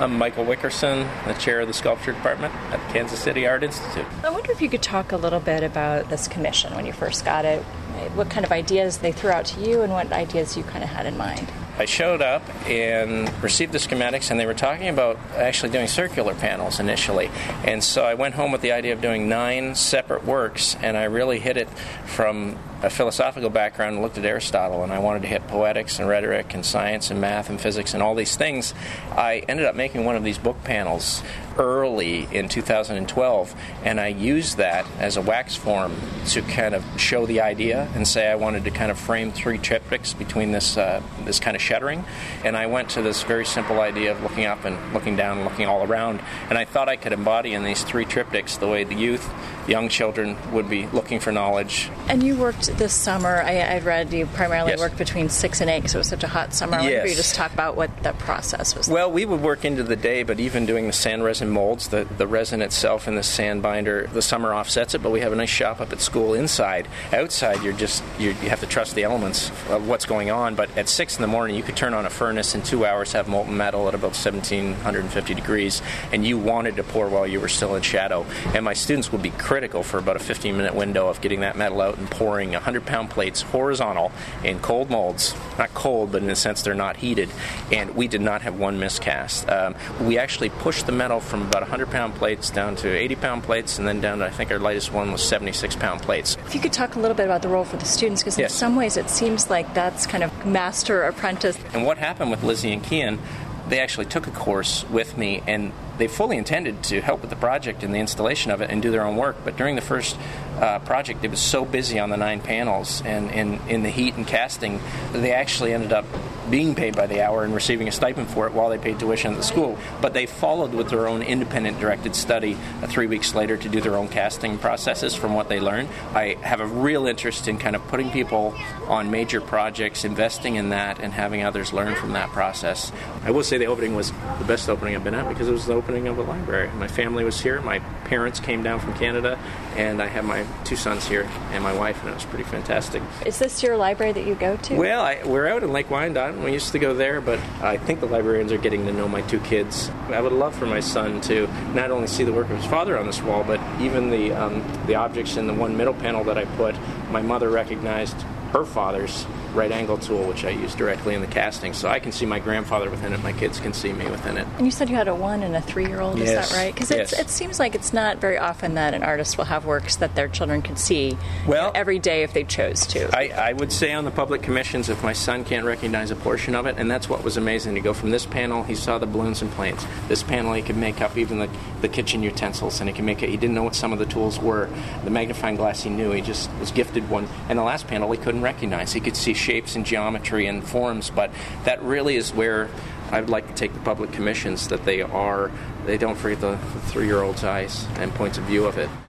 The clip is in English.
I'm Michael Wickerson, the chair of the sculpture department at the Kansas City Art Institute. I wonder if you could talk a little bit about this commission when you first got it, what kind of ideas they threw out to you and what ideas you kind of had in mind. I showed up and received the schematics, and they were talking about actually doing circular panels initially. And so I went home with the idea of doing 9 separate works, and I really hit it from a philosophical background and looked at Aristotle, and I wanted to hit poetics and rhetoric and science and math and physics and all these things. I ended up making one of these book panels early in 2012, and I used that as a wax form to kind of show the idea and say I wanted to kind of frame 3 triptychs between this kind of shuttering. And I went to this very simple idea of looking up and looking down and looking all around, and I thought I could embody in these 3 triptychs the way the youth, young children would be looking for knowledge. And you worked this summer, I read you primarily worked between 6 and 8 because it was such a hot summer. I wonder if you just talk about what that process was like. Well, we would work into the day, but even doing the sand resin molds, the resin itself in the sand binder, the summer offsets it, but we have a nice shop up at school inside. Outside, you have to trust the elements of what's going on, but at 6 in the morning, you could turn on a furnace in 2 hours, have molten metal at about 1,750 degrees, and you wanted to pour while you were still in shadow. And my students would be critical for about a 15-minute window of getting that metal out and pouring 100-pound plates horizontal in cold molds. Not cold, but in a sense they're not heated. And we did not have one miscast. We actually pushed the metal from about 100-pound plates down to 80-pound plates, and then down to, I think our lightest one was 76-pound plates. If you could talk a little bit about the role for the students, because in some ways it seems like that's kind of master-apprentice. And what happened with Lizzie and Kian, they actually took a course with me, and they fully intended to help with the project and the installation of it and do their own work. But during the first project, it was so busy on the 9 panels and in the heat and casting, they actually ended up being paid by the hour and receiving a stipend for it while they paid tuition at the school. But they followed with their own independent directed study 3 weeks later to do their own casting processes from what they learned. I have a real interest in kind of putting people on major projects, investing in that, and having others learn from that process. I will say the opening was the best opening I've been at because it was the opening of a library. My family was here, my parents came down from Canada, and I have my 2 sons here and my wife, and it was pretty fantastic. Is this your library that you go to? Well, we're out in Lake Wyandotte. We used to go there, but I think the librarians are getting to know my 2 kids. I would love for my son to not only see the work of his father on this wall, but even the objects in the one middle panel that I put, my mother recognized her father's right angle tool, which I use directly in the casting. So I can see my grandfather within it, my kids can see me within it. And you said you had a 1 and a 3-year-old, is that right? Because it seems like it's not very often that an artist will have works that their children can see every day if they chose to. I would say on the public commissions, if my son can't recognize a portion of it, and that's what was amazing, to go from this panel, he saw the balloons and planes. This panel, he could make up even the kitchen utensils, and he didn't know what some of the tools were. The magnifying glass he knew, he just was gifted one. And the last panel he couldn't recognize. He could see shapes and geometry and forms, but that really is where I'd like to take the public commissions, that they don't forget the 3-year-old's eyes and points of view of it.